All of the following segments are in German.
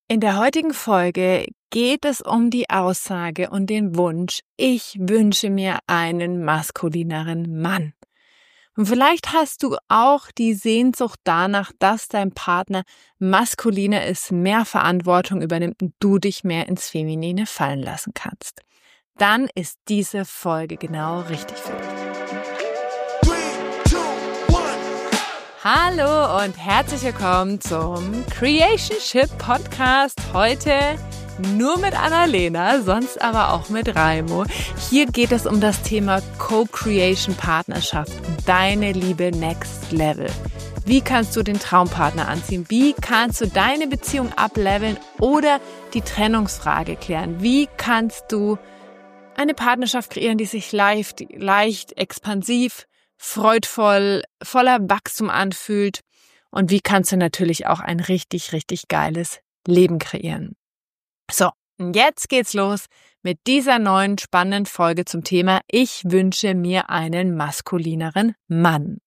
In der heutigen Folge geht es um die Aussage und den Wunsch, ich wünsche mir einen maskulineren Mann. Und vielleicht hast du auch die Sehnsucht danach, dass dein Partner maskuliner ist, mehr Verantwortung übernimmt und du dich mehr ins Feminine fallen lassen kannst. Dann ist diese Folge genau richtig für dich. Hallo und herzlich willkommen zum Creationship Podcast. Heute nur mit Annalena, sonst aber auch mit Raimo. Hier geht es um das Thema Co-Creation Partnerschaft und deine Liebe Next Level. Wie kannst du den Traumpartner anziehen? Wie kannst du deine Beziehung upleveln oder die Trennungsfrage klären? Wie kannst du eine Partnerschaft kreieren, die sich leicht, expansiv, freudvoll, voller Wachstum anfühlt? Und wie kannst du natürlich auch ein richtig, richtig geiles Leben kreieren? So, und jetzt geht's los mit dieser neuen spannenden Folge zum Thema Ich wünsche mir einen maskulineren Mann.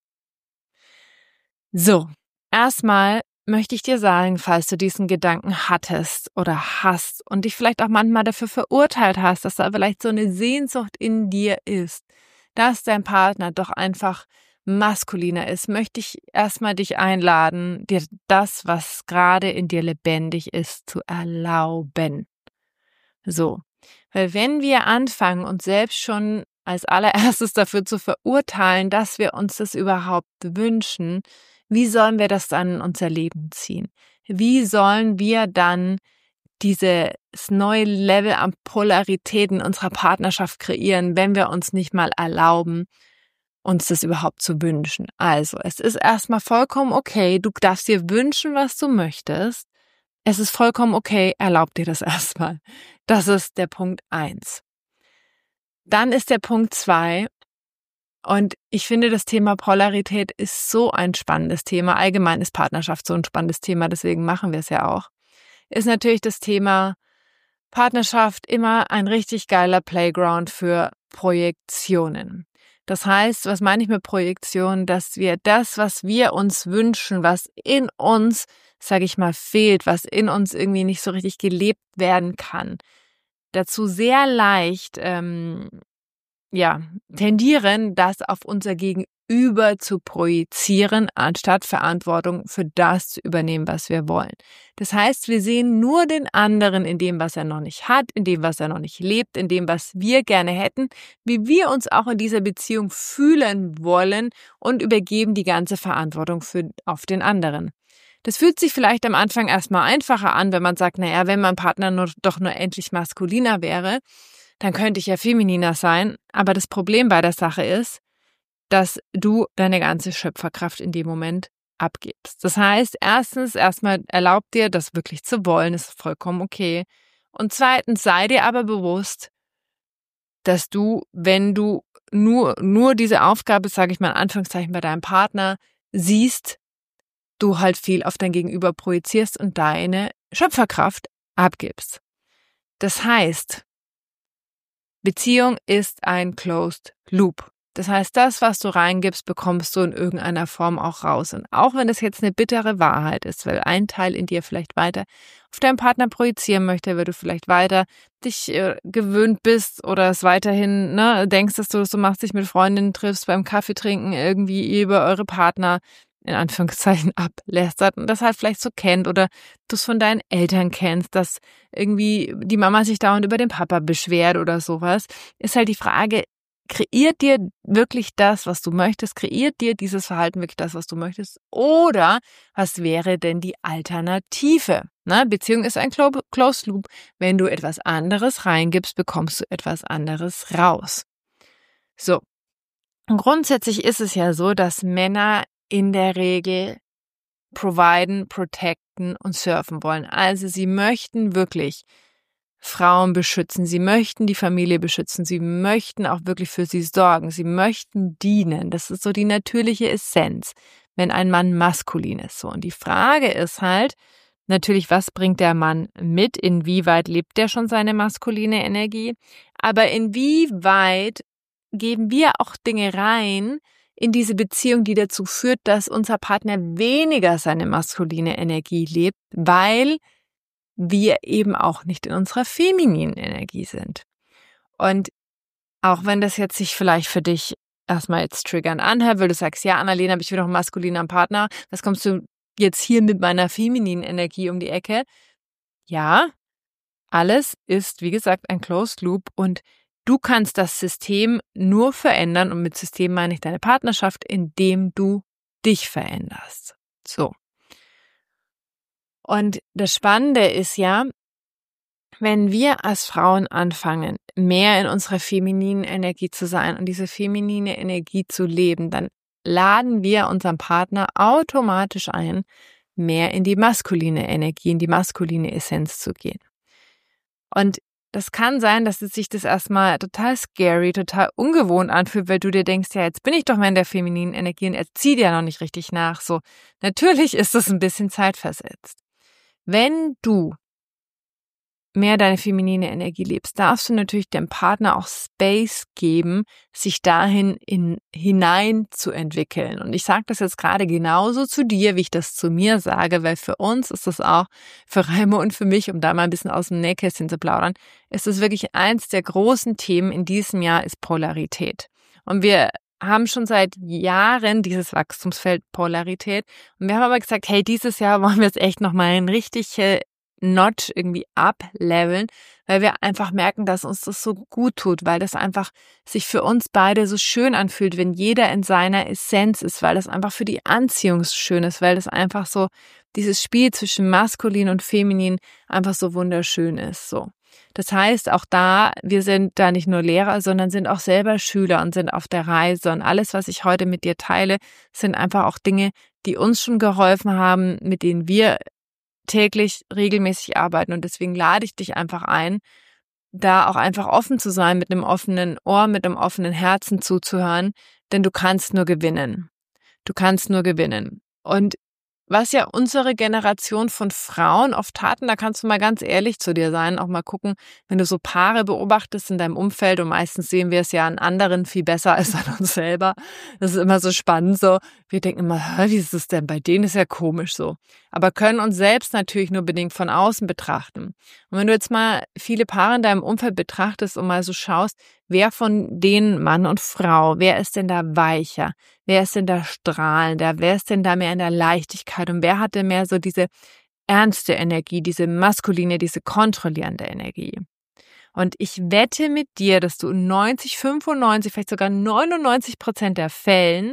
So, erstmal möchte ich dir sagen, falls du diesen Gedanken hattest oder hast und dich vielleicht auch manchmal dafür verurteilt hast, dass da vielleicht so eine Sehnsucht in dir ist, dass dein Partner doch einfach maskuliner ist, möchte ich erstmal dich einladen, dir das, was gerade in dir lebendig ist, zu erlauben. So, weil wenn wir anfangen, uns selbst schon als allererstes dafür zu verurteilen, dass wir uns das überhaupt wünschen, wie sollen wir das dann in unser Leben ziehen? Wie sollen wir dann dieses neue Level an Polarität in unserer Partnerschaft kreieren, wenn wir uns nicht mal erlauben, uns das überhaupt zu wünschen? Also, es ist erstmal vollkommen okay, du darfst dir wünschen, was du möchtest. Es ist vollkommen okay, erlaub dir das erstmal. Das ist der Punkt 1. Dann ist der Punkt 2, und ich finde, das Thema Polarität ist so ein spannendes Thema. Allgemein ist Partnerschaft so ein spannendes Thema, deswegen machen wir es ja auch. Ist natürlich das Thema Partnerschaft immer ein richtig geiler Playground für Projektionen. Das heißt, was meine ich mit Projektion? Dass wir das, was wir uns wünschen, was in uns, sage ich mal, fehlt, was in uns irgendwie nicht so richtig gelebt werden kann, dazu sehr leicht tendieren, das auf unser Gegenüber zu projizieren, anstatt Verantwortung für das zu übernehmen, was wir wollen. Das heißt, wir sehen nur den anderen in dem, was er noch nicht hat, in dem, was er noch nicht lebt, in dem, was wir gerne hätten, wie wir uns auch in dieser Beziehung fühlen wollen und übergeben die ganze Verantwortung auf den anderen. Das fühlt sich vielleicht am Anfang erstmal einfacher an, wenn man sagt, naja, wenn mein Partner doch nur endlich maskuliner wäre, dann könnte ich ja femininer sein. Aber das Problem bei der Sache ist, dass du deine ganze Schöpferkraft in dem Moment abgibst. Das heißt, erstens, erstmal erlaub dir, das wirklich zu wollen, ist vollkommen okay. Und zweitens, sei dir aber bewusst, dass du, wenn du nur diese Aufgabe, sage ich mal in Anführungszeichen, bei deinem Partner siehst, du halt viel auf dein Gegenüber projizierst und deine Schöpferkraft abgibst. Das heißt, Beziehung ist ein Closed Loop. Das heißt, das, was du reingibst, bekommst du in irgendeiner Form auch raus. Und auch wenn es jetzt eine bittere Wahrheit ist, weil ein Teil in dir vielleicht weiter auf deinen Partner projizieren möchte, weil du vielleicht weiter dich gewöhnt bist oder es weiterhin denkst, dass du das so machst, dich mit Freundinnen triffst, beim Kaffee trinken, irgendwie über eure Partner in Anführungszeichen ablästert und das halt vielleicht so kennt oder du es von deinen Eltern kennst, dass irgendwie die Mama sich dauernd über den Papa beschwert oder sowas, ist halt die Frage, kreiert dir wirklich das, was du möchtest? Kreiert dir dieses Verhalten wirklich das, was du möchtest? Oder was wäre denn die Alternative? Beziehung ist ein Closed Loop. Wenn du etwas anderes reingibst, bekommst du etwas anderes raus. So. Und grundsätzlich ist es ja so, dass Männer in der Regel providen, protecten und surfen wollen. Also sie möchten wirklich Frauen beschützen, sie möchten die Familie beschützen, sie möchten auch wirklich für sie sorgen, sie möchten dienen. Das ist so die natürliche Essenz, wenn ein Mann maskulin ist. So. Und die Frage ist halt natürlich, was bringt der Mann mit? Inwieweit lebt er schon seine maskuline Energie? Aber inwieweit geben wir auch Dinge rein in diese Beziehung, die dazu führt, dass unser Partner weniger seine maskuline Energie lebt, weil wir eben auch nicht in unserer femininen Energie sind. Und auch wenn das jetzt sich vielleicht für dich erstmal jetzt triggernd anhört, weil du sagst, ja, Annalena, aber ich will doch einen maskulinen Partner, was kommst du jetzt hier mit meiner femininen Energie um die Ecke? Ja, alles ist, wie gesagt, ein Closed Loop und du kannst das System nur verändern, und mit System meine ich deine Partnerschaft, indem du dich veränderst. So. Und das Spannende ist ja, wenn wir als Frauen anfangen, mehr in unserer femininen Energie zu sein und diese feminine Energie zu leben, dann laden wir unseren Partner automatisch ein, mehr in die maskuline Energie, in die maskuline Essenz zu gehen. Und das kann sein, dass es sich das erstmal total scary, total ungewohnt anfühlt, weil du dir denkst, ja, jetzt bin ich doch mehr in der femininen Energie und er zieht ja noch nicht richtig nach. So, natürlich ist das ein bisschen zeitversetzt. Wenn du mehr deine feminine Energie lebst, darfst du natürlich dem Partner auch Space geben, sich dahin hinein zu entwickeln. Und ich sage das jetzt gerade genauso zu dir, wie ich das zu mir sage, weil für uns ist das auch, für Raimo und für mich, um da mal ein bisschen aus dem Nähkästchen zu plaudern, ist es wirklich eins der großen Themen in diesem Jahr ist Polarität. Und wir haben schon seit Jahren dieses Wachstumsfeld Polarität. Und wir haben aber gesagt, hey, dieses Jahr wollen wir jetzt echt nochmal ein richtig Notch irgendwie upleveln, weil wir einfach merken, dass uns das so gut tut, weil das einfach sich für uns beide so schön anfühlt, wenn jeder in seiner Essenz ist, weil das einfach für die Anziehung so schön ist, weil das einfach so dieses Spiel zwischen maskulin und feminin einfach so wunderschön ist, so. Das heißt, auch da, wir sind da nicht nur Lehrer, sondern sind auch selber Schüler und sind auf der Reise, und alles, was ich heute mit dir teile, sind einfach auch Dinge, die uns schon geholfen haben, mit denen wir täglich regelmäßig arbeiten, und deswegen lade ich dich einfach ein, da auch einfach offen zu sein, mit einem offenen Ohr, mit einem offenen Herzen zuzuhören, denn du kannst nur gewinnen. Du kannst nur gewinnen. Und was ja unsere Generation von Frauen oft taten, da kannst du mal ganz ehrlich zu dir sein, auch mal gucken, wenn du so Paare beobachtest in deinem Umfeld, und meistens sehen wir es ja an anderen viel besser als an uns selber. Das ist immer so spannend so. Wir denken immer, wie ist es denn bei denen? Ist ja komisch so. Aber können uns selbst natürlich nur bedingt von außen betrachten. Und wenn du jetzt mal viele Paare in deinem Umfeld betrachtest und mal so schaust, wer von denen, Mann und Frau, wer ist denn da weicher? Wer ist denn da strahlender? Wer ist denn da mehr in der Leichtigkeit? Und wer hatte mehr so diese ernste Energie, diese maskuline, diese kontrollierende Energie? Und ich wette mit dir, dass du in 90, 95, vielleicht sogar 99% der Fällen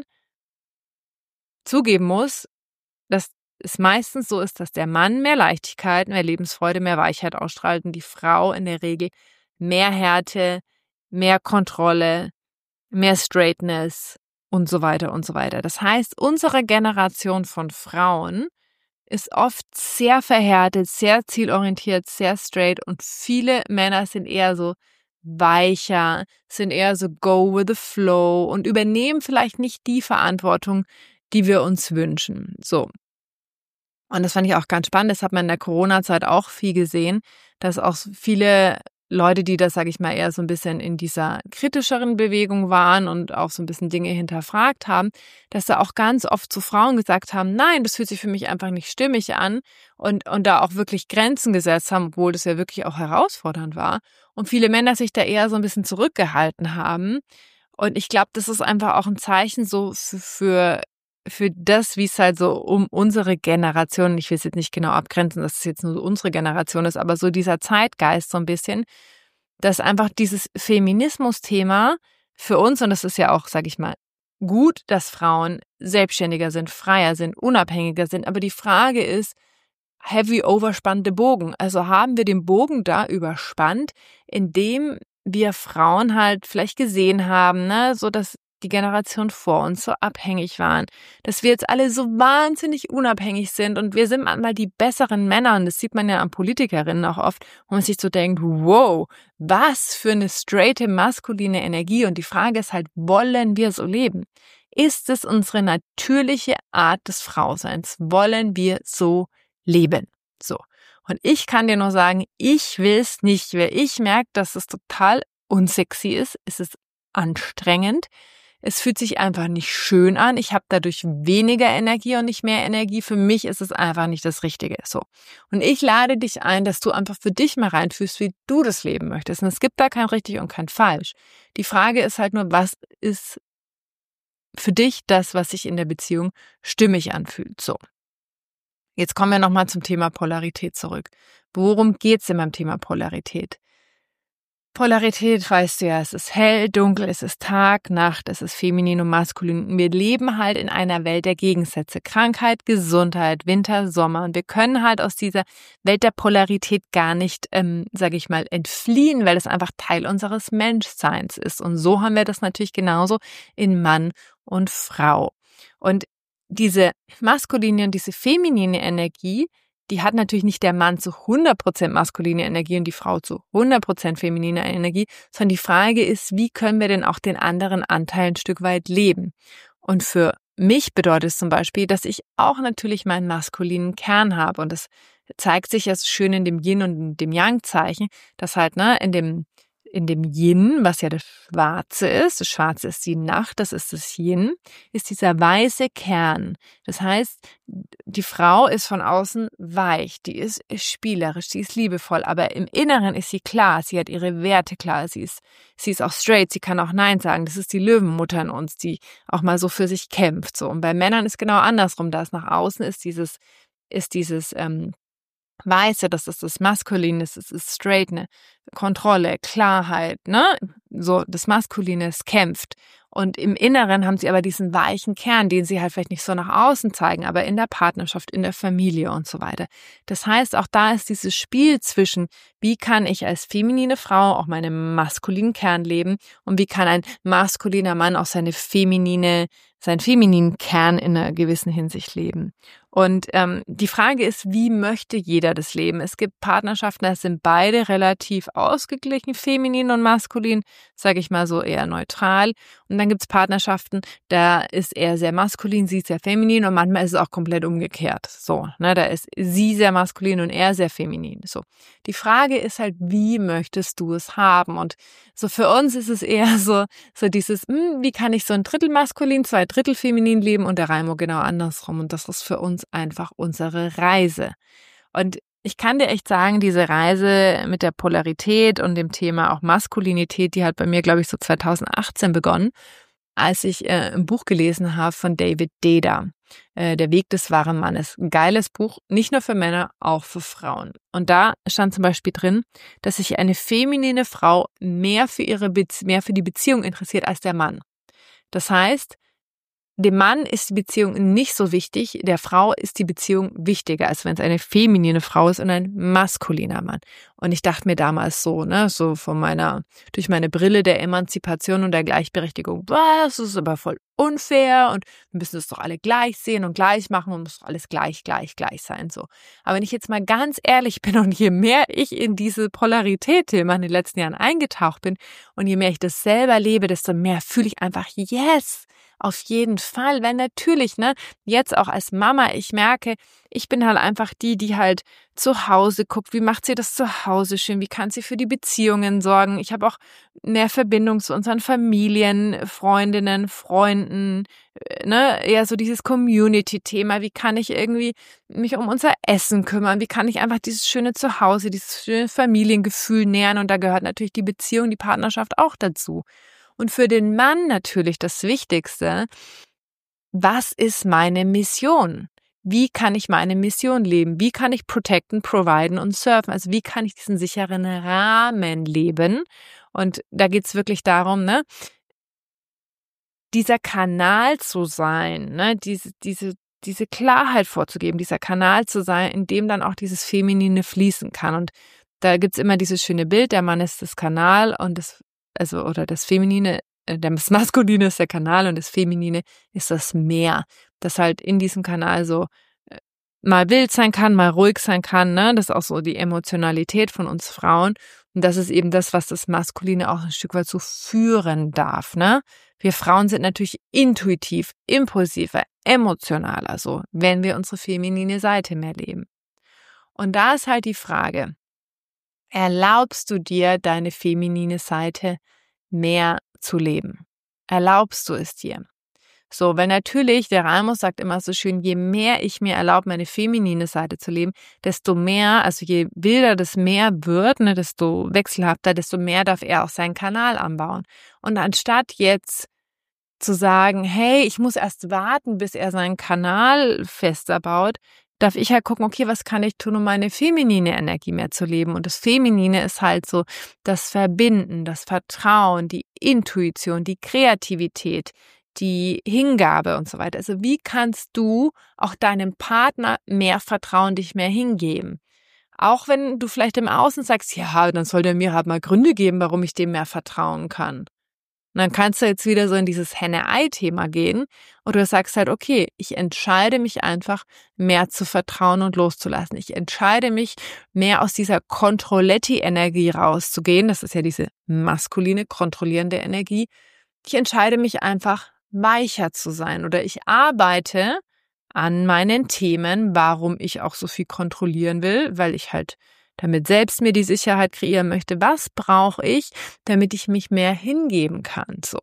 zugeben musst, dass es meistens so ist, dass der Mann mehr Leichtigkeit, mehr Lebensfreude, mehr Weichheit ausstrahlt und die Frau in der Regel mehr Härte, mehr Kontrolle, mehr Straightness und so weiter und so weiter. Das heißt, unsere Generation von Frauen ist oft sehr verhärtet, sehr zielorientiert, sehr straight, und viele Männer sind eher so weicher, sind eher so go with the flow und übernehmen vielleicht nicht die Verantwortung, die wir uns wünschen. So. Und das fand ich auch ganz spannend. Das hat man in der Corona-Zeit auch viel gesehen, dass auch viele Leute, die das, sage ich mal, eher so ein bisschen in dieser kritischeren Bewegung waren und auch so ein bisschen Dinge hinterfragt haben, dass da auch ganz oft zu Frauen gesagt haben, nein, das fühlt sich für mich einfach nicht stimmig an, und da auch wirklich Grenzen gesetzt haben, obwohl das ja wirklich auch herausfordernd war. Und viele Männer sich da eher so ein bisschen zurückgehalten haben. Und ich glaube, das ist einfach auch ein Zeichen so für das, wie es halt so um unsere Generation, ich will es jetzt nicht genau abgrenzen, dass es jetzt nur unsere Generation ist, aber so dieser Zeitgeist so ein bisschen, dass einfach dieses Feminismus-Thema für uns, und das ist ja auch, sage ich mal, gut, dass Frauen selbstständiger sind, freier sind, unabhängiger sind, aber die Frage ist, have we overspannt den Bogen? Also haben wir den Bogen da überspannt, indem wir Frauen halt vielleicht gesehen haben, ne, so dass die Generation vor uns so abhängig waren, dass wir jetzt alle so wahnsinnig unabhängig sind, und wir sind manchmal die besseren Männer, und das sieht man ja an Politikerinnen auch oft, wo man sich so denkt, wow, was für eine straighte maskuline Energie, und die Frage ist halt, wollen wir so leben? Ist es unsere natürliche Art des Frauseins? Wollen wir so leben? So. Und ich kann dir nur sagen, ich will es nicht, weil ich merke, dass es total unsexy ist, es ist anstrengend. es fühlt sich einfach nicht schön an, ich habe dadurch weniger Energie und nicht mehr Energie, für mich ist es einfach nicht das Richtige. So. Und ich lade dich ein, dass du einfach für dich mal reinfühlst, wie du das leben möchtest. Und es gibt da kein richtig und kein falsch. Die Frage ist halt nur, was ist für dich das, was sich in der Beziehung stimmig anfühlt. So. Jetzt kommen wir nochmal zum Thema Polarität zurück. Worum geht's denn beim Thema Polarität? Polarität, weißt du ja, es ist hell, dunkel, es ist Tag, Nacht, es ist feminin und maskulin. Wir leben halt in einer Welt der Gegensätze. Krankheit, Gesundheit, Winter, Sommer. Und wir können halt aus dieser Welt der Polarität gar nicht, sage ich mal, entfliehen, weil es einfach Teil unseres Menschseins ist. Und so haben wir das natürlich genauso in Mann und Frau. Und diese maskuline und diese feminine Energie, die hat natürlich nicht der Mann zu 100% maskuline Energie und die Frau zu 100% feminine Energie, sondern die Frage ist, wie können wir denn auch den anderen Anteil ein Stück weit leben? Und für mich bedeutet es zum Beispiel, dass ich auch natürlich meinen maskulinen Kern habe und das zeigt sich ja so schön in dem Yin und dem Yang-Zeichen, dass halt in dem Yin, was ja das Schwarze ist die Nacht, das ist das Yin, ist dieser weiße Kern. Das heißt, die Frau ist von außen weich, die ist spielerisch, sie ist liebevoll, aber im Inneren ist sie klar, sie hat ihre Werte klar, sie ist auch straight, sie kann auch Nein sagen. Das ist die Löwenmutter in uns, die auch mal so für sich kämpft. So. Und bei Männern ist genau andersrum, da ist nach außen ist dieses Weiße, das ist das Maskuline, das ist straight, ne? Kontrolle, Klarheit, ne? So, das Maskuline, es kämpft. Und im Inneren haben sie aber diesen weichen Kern, den sie halt vielleicht nicht so nach außen zeigen, aber in der Partnerschaft, in der Familie und so weiter. Das heißt, auch da ist dieses Spiel zwischen, wie kann ich als feminine Frau auch meinen maskulinen Kern leben und wie kann ein maskuliner Mann auch seinen femininen Kern in einer gewissen Hinsicht leben. Und die Frage ist, wie möchte jeder das leben? Es gibt Partnerschaften, da sind beide relativ ausgeglichen, feminin und maskulin, sage ich mal so eher neutral. Und dann gibt es Partnerschaften, da ist er sehr maskulin, sie sehr feminin und manchmal ist es auch komplett umgekehrt. So, ne, da ist sie sehr maskulin und er sehr feminin. So, die Frage ist halt, wie möchtest du es haben? Und so für uns ist es eher so dieses, wie kann ich so ein Drittel maskulin, 2/3 feminin leben und der Raimo genau andersrum. Und das ist für uns einfach unsere Reise. Und ich kann dir echt sagen, diese Reise mit der Polarität und dem Thema auch Maskulinität, die hat bei mir, glaube ich, so 2018 begonnen, als ich ein Buch gelesen habe von David Deida, Der Weg des wahren Mannes. Ein geiles Buch, nicht nur für Männer, auch für Frauen. Und da stand zum Beispiel drin, dass sich eine feminine Frau mehr für die Beziehung interessiert als der Mann. Das heißt, dem Mann ist die Beziehung nicht so wichtig, der Frau ist die Beziehung wichtiger, als wenn es eine feminine Frau ist und ein maskuliner Mann. Und ich dachte mir damals so, so durch meine Brille der Emanzipation und der Gleichberechtigung, das ist aber voll unfair und wir müssen es doch alle gleich sehen und gleich machen und muss doch alles gleich sein, so. Aber wenn ich jetzt mal ganz ehrlich bin und je mehr ich in diese Polarität-Thema in den letzten Jahren eingetaucht bin und je mehr ich das selber lebe, desto mehr fühle ich einfach, yes, auf jeden Fall, weil natürlich, jetzt auch als Mama, ich merke, ich bin halt einfach die halt zu Hause guckt, wie macht sie das zu Hause schön, wie kann sie für die Beziehungen sorgen. Ich habe auch mehr Verbindung zu unseren Familien, Freundinnen, Freunden, eher so dieses Community-Thema, wie kann ich irgendwie mich um unser Essen kümmern, wie kann ich einfach dieses schöne Zuhause, dieses schöne Familiengefühl nähern und da gehört natürlich die Beziehung, die Partnerschaft auch dazu. Und für den Mann natürlich das Wichtigste, was ist meine Mission? Wie kann ich meine Mission leben? Wie kann ich protecten, providen und surfen? Also wie kann ich diesen sicheren Rahmen leben? Und da geht's wirklich darum, dieser Kanal zu sein, diese Klarheit vorzugeben, dieser Kanal zu sein, in dem dann auch dieses Feminine fließen kann. Und da gibt's immer dieses schöne Bild, der Mann ist das Kanal und das Feminine, das Maskuline ist der Kanal und das Feminine ist das Meer, das halt in diesem Kanal so mal wild sein kann, mal ruhig sein kann, das ist auch so die Emotionalität von uns Frauen und das ist eben das, was das Maskuline auch ein Stück weit so führen darf, Wir Frauen sind natürlich intuitiv, impulsiver, emotionaler, so, wenn wir unsere feminine Seite mehr leben. Und da ist halt die Frage, erlaubst du dir, deine feminine Seite mehr zu leben? Erlaubst du es dir? So, weil natürlich, der Ramos sagt immer so schön, je mehr ich mir erlaube, meine feminine Seite zu leben, desto mehr, also je wilder das Meer wird, ne, desto wechselhafter, desto mehr darf er auch seinen Kanal anbauen. Und anstatt jetzt zu sagen, hey, ich muss erst warten, bis er seinen Kanal fester baut, darf ich halt gucken, okay, was kann ich tun, um meine feminine Energie mehr zu leben? Und das Feminine ist halt so das Verbinden, das Vertrauen, die Intuition, die Kreativität, die Hingabe und so weiter. Also wie kannst du auch deinem Partner mehr vertrauen, dich mehr hingeben? Auch wenn du vielleicht im Außen sagst, ja, dann soll der mir halt mal Gründe geben, warum ich dem mehr vertrauen kann. Und dann kannst du jetzt wieder so in dieses Henne-Ei-Thema gehen und du sagst halt, okay, ich entscheide mich einfach, mehr zu vertrauen und loszulassen. Ich entscheide mich, mehr aus dieser Controletti-Energie rauszugehen. Das ist ja diese maskuline, kontrollierende Energie. Ich entscheide mich einfach, weicher zu sein oder ich arbeite an meinen Themen, warum ich auch so viel kontrollieren will, weil ich halt damit selbst mir die Sicherheit kreieren möchte. Was brauche ich, damit ich mich mehr hingeben kann? So.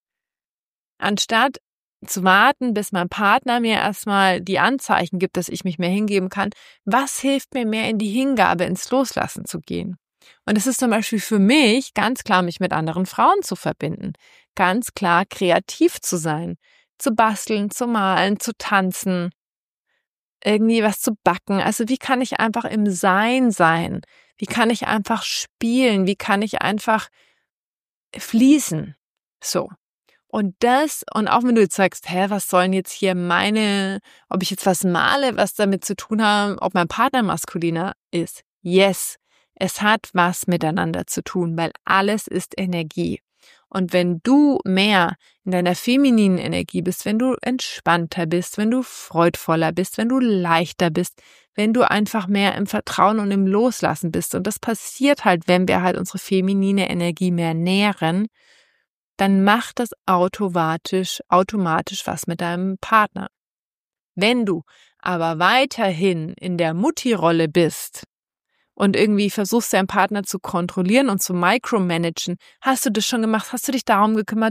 Anstatt zu warten, bis mein Partner mir erstmal die Anzeichen gibt, dass ich mich mehr hingeben kann, was hilft mir mehr in die Hingabe, ins Loslassen zu gehen? Und es ist zum Beispiel für mich ganz klar, mich mit anderen Frauen zu verbinden. Ganz klar, kreativ zu sein. Zu basteln, zu malen, zu tanzen, irgendwie was zu backen. Also wie kann ich einfach im Sein sein? Wie kann ich einfach spielen? Wie kann ich einfach fließen? So. Und auch wenn du jetzt sagst, was sollen jetzt hier ob ich jetzt was male, was damit zu tun hat, ob mein Partner maskuliner ist. Yes, es hat was miteinander zu tun, weil alles ist Energie. Und wenn du mehr in deiner femininen Energie bist, wenn du entspannter bist, wenn du freudvoller bist, wenn du leichter bist, wenn du einfach mehr im Vertrauen und im Loslassen bist, und das passiert halt, wenn wir halt unsere feminine Energie mehr nähren, dann macht das automatisch was mit deinem Partner. Wenn du aber weiterhin in der Mutti-Rolle bist und irgendwie versuchst, deinen Partner zu kontrollieren und zu micromanagen, hast du das schon gemacht, hast du dich darum gekümmert,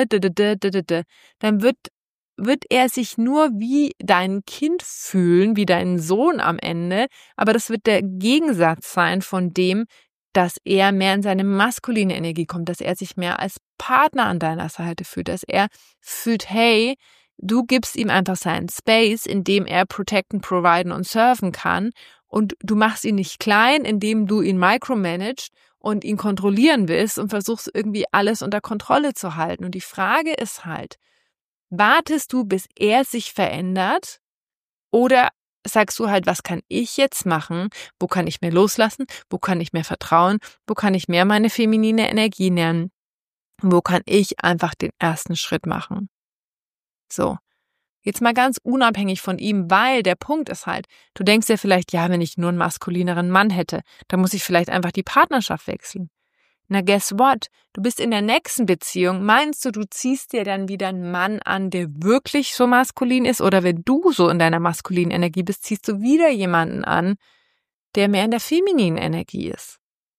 dann wird er sich nur wie dein Kind fühlen, wie dein Sohn am Ende, aber das wird der Gegensatz sein von dem, dass er mehr in seine maskuline Energie kommt, dass er sich mehr als Partner an deiner Seite fühlt, dass er fühlt, hey, du gibst ihm einfach seinen Space, in dem er protecten, providen und serven kann, und du machst ihn nicht klein, indem du ihn micromanagst und ihn kontrollieren willst und versuchst irgendwie alles unter Kontrolle zu halten. Und die Frage ist halt, wartest du, bis er sich verändert, oder sagst du halt, was kann ich jetzt machen? Wo kann ich mehr loslassen? Wo kann ich mehr vertrauen? Wo kann ich mehr meine feminine Energie nähren? Wo kann ich einfach den ersten Schritt machen? So. Jetzt mal ganz unabhängig von ihm, weil der Punkt ist halt, du denkst ja vielleicht, ja, wenn ich nur einen maskulineren Mann hätte, dann muss ich vielleicht einfach die Partnerschaft wechseln. Na, guess what? Du bist in der nächsten Beziehung. Meinst du ziehst dir dann wieder einen Mann an, der wirklich so maskulin ist? Oder wenn du so in deiner maskulinen Energie bist, ziehst du wieder jemanden an, der mehr in der femininen Energie ist?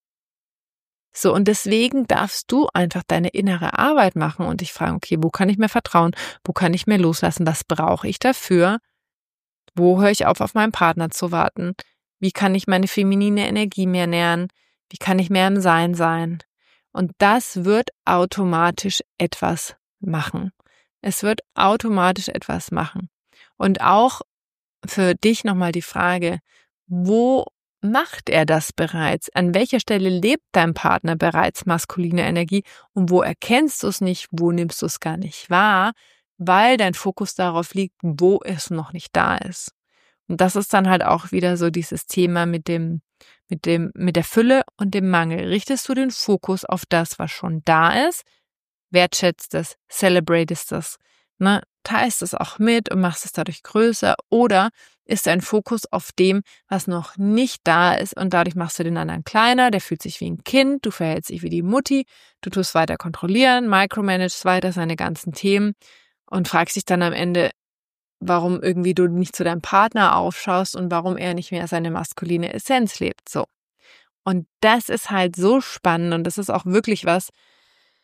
So, und deswegen darfst du einfach deine innere Arbeit machen und dich fragen, okay, wo kann ich mehr vertrauen? Wo kann ich mehr loslassen? Was brauche ich dafür? Wo höre ich auf meinen Partner zu warten? Wie kann ich meine feminine Energie mehr nähren? Wie kann ich mehr im Sein sein? Und das wird automatisch etwas machen. Es wird automatisch etwas machen. Und auch für dich nochmal die Frage, wo macht er das bereits? An welcher Stelle lebt dein Partner bereits maskuline Energie und wo erkennst du es nicht, wo nimmst du es gar nicht wahr, weil dein Fokus darauf liegt, wo es noch nicht da ist. Und das ist dann halt auch wieder so dieses Thema mit der Fülle und dem Mangel. Richtest du den Fokus auf das, was schon da ist, wertschätzt es, celebratest es, teilst es auch mit und machst es dadurch größer, oder ist dein Fokus auf dem, was noch nicht da ist, und dadurch machst du den anderen kleiner, der fühlt sich wie ein Kind, du verhältst dich wie die Mutti, du tust weiter kontrollieren, micromanagst weiter seine ganzen Themen und fragst dich dann am Ende, warum irgendwie du nicht zu deinem Partner aufschaust und warum er nicht mehr seine maskuline Essenz lebt. So. Und das ist halt so spannend, und das ist auch wirklich was,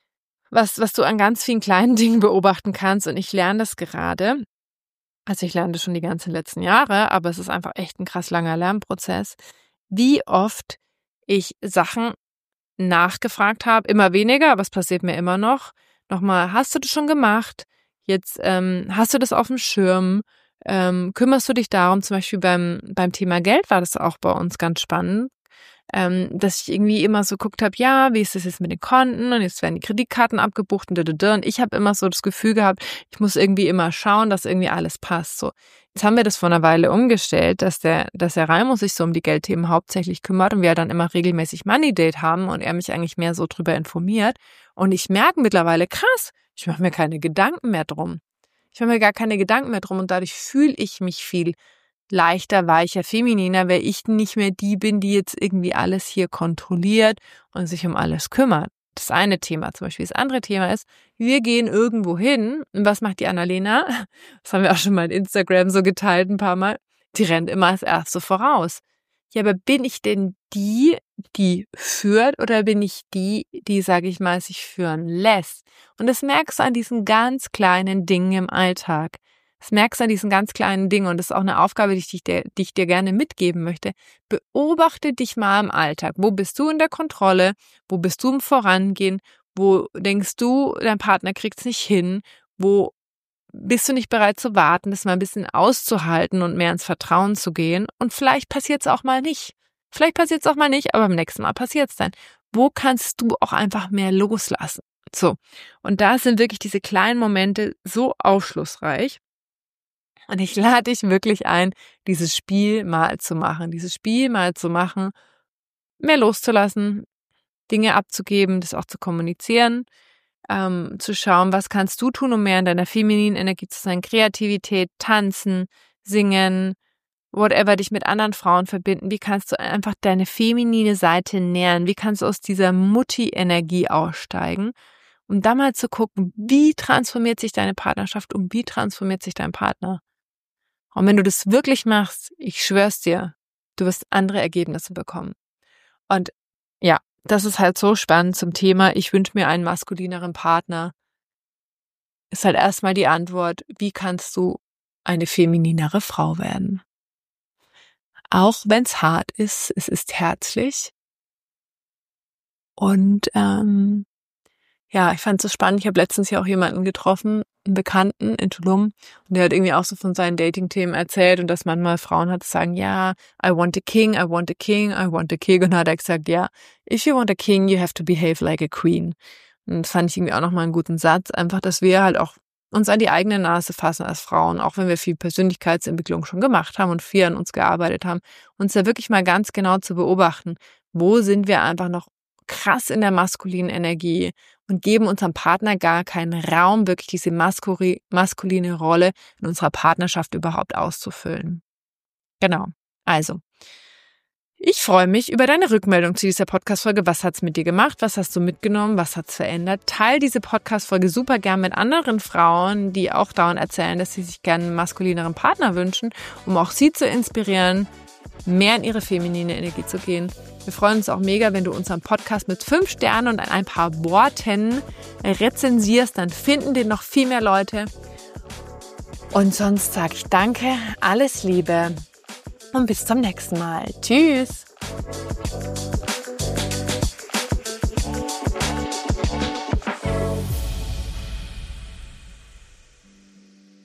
was du an ganz vielen kleinen Dingen beobachten kannst. Und ich lerne das gerade. Also ich lerne das schon die ganzen letzten Jahre, aber es ist einfach echt ein krass langer Lernprozess, wie oft ich Sachen nachgefragt habe, immer weniger, aber es passiert mir immer noch. Nochmal, hast du das schon gemacht? Jetzt hast du das auf dem Schirm? Kümmerst du dich darum? Zum Beispiel beim Thema Geld war das auch bei uns ganz spannend, dass ich irgendwie immer so geguckt habe, ja, wie ist das jetzt mit den Konten und jetzt werden die Kreditkarten abgebucht und ich habe immer so das Gefühl gehabt, ich muss irgendwie immer schauen, dass irgendwie alles passt. So, jetzt haben wir das vor einer Weile umgestellt, dass der Raimo sich so um die Geldthemen hauptsächlich kümmert und wir dann immer regelmäßig Money Date haben und er mich eigentlich mehr so drüber informiert. Und ich merke mittlerweile, krass, ich mache mir keine Gedanken mehr drum. Ich mache mir gar keine Gedanken mehr drum und dadurch fühle ich mich viel leichter, weicher, femininer, weil ich nicht mehr die bin, die jetzt irgendwie alles hier kontrolliert und sich um alles kümmert. Das eine Thema zum Beispiel. Das andere Thema ist, wir gehen irgendwo hin und was macht die Annalena? Das haben wir auch schon mal in Instagram so geteilt ein paar Mal. Die rennt immer als Erste voraus. Ja, aber bin ich denn die führt oder bin ich die, sage ich mal, sich führen lässt? Und das merkst du an diesen ganz kleinen Dingen im Alltag. Das merkst du an diesen ganz kleinen Dingen und das ist auch eine Aufgabe, die ich dir gerne mitgeben möchte. Beobachte dich mal im Alltag. Wo bist du in der Kontrolle? Wo bist du im Vorangehen? Wo denkst du, dein Partner kriegt's nicht hin? Wo bist du nicht bereit zu warten, das mal ein bisschen auszuhalten und mehr ins Vertrauen zu gehen? Und vielleicht passiert's auch mal nicht. Aber beim nächsten Mal passiert's dann. Wo kannst du auch einfach mehr loslassen? So. Und da sind wirklich diese kleinen Momente so aufschlussreich. Und ich lade dich wirklich ein, dieses Spiel mal zu machen, mehr loszulassen, Dinge abzugeben, das auch zu kommunizieren, zu schauen, was kannst du tun, um mehr in deiner femininen Energie zu sein, Kreativität, Tanzen, Singen, whatever, dich mit anderen Frauen verbinden, wie kannst du einfach deine feminine Seite nähern, wie kannst du aus dieser Mutti-Energie aussteigen, um dann mal zu gucken, wie transformiert sich deine Partnerschaft und wie transformiert sich dein Partner. Und wenn du das wirklich machst, ich schwör's dir, du wirst andere Ergebnisse bekommen. Und ja, das ist halt so spannend zum Thema, ich wünsche mir einen maskulineren Partner. Ist halt erstmal die Antwort, wie kannst du eine femininere Frau werden? Auch wenn es hart ist, es ist herzlich. Und ja, ich fand es so spannend. Ich habe letztens ja auch jemanden getroffen, einen Bekannten in Tulum, und der hat irgendwie auch so von seinen Dating-Themen erzählt und dass manchmal Frauen halt sagen, ja, I want a king, I want a king, I want a king. Und dann hat er gesagt, ja, if you want a king, you have to behave like a queen. Und das fand ich irgendwie auch nochmal einen guten Satz. Einfach, dass wir halt auch uns an die eigene Nase fassen als Frauen, auch wenn wir viel Persönlichkeitsentwicklung schon gemacht haben und viel an uns gearbeitet haben, uns da wirklich mal ganz genau zu beobachten, wo sind wir einfach noch krass in der maskulinen Energie und geben unserem Partner gar keinen Raum, wirklich diese maskuline Rolle in unserer Partnerschaft überhaupt auszufüllen. Genau. Also, ich freue mich über deine Rückmeldung zu dieser Podcast-Folge. Was hat's mit dir gemacht? Was hast du mitgenommen? Was hat's verändert? Teil diese Podcast-Folge super gern mit anderen Frauen, die auch dauernd erzählen, dass sie sich gerne einen maskulineren Partner wünschen, um auch sie zu inspirieren, mehr in ihre feminine Energie zu gehen. Wir freuen uns auch mega, wenn du unseren Podcast mit 5 Sternen und ein paar Worten rezensierst. Dann finden den noch viel mehr Leute. Und sonst sage ich danke, alles Liebe und bis zum nächsten Mal. Tschüss!